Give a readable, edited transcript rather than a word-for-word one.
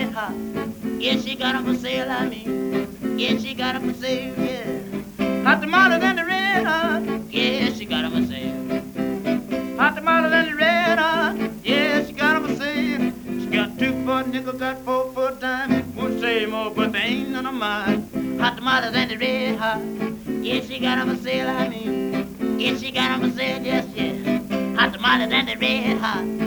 red hot. Yeah, she got 'em for sale, I mean. Yeah, she got 'em for sale, yeah. Hot tamales and the red hot. Yeah, she got 'em for sale. Hot tamales and the red hot. Yeah, she got 'em for sale. She got 2 for a nickel, got 4 for a dime. Won't say more, but they ain't none of mine. Hot tamales and the red hot. Yeah, she got 'em for sale, I mean. Yeah, she got 'em for sale, yes, yeah. Hot tamales and the red hot.